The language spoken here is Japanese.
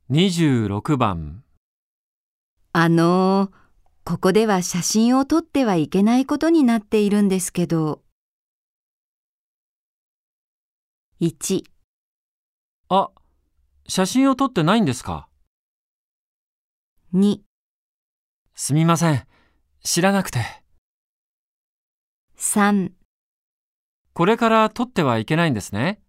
26番。 ここでは写真を撮ってはいけないことになっているんですけど。1、 あ、写真を撮ってないんですか？ 2、 すみません。知らなくて。 3 これから撮ってはいけないんですね。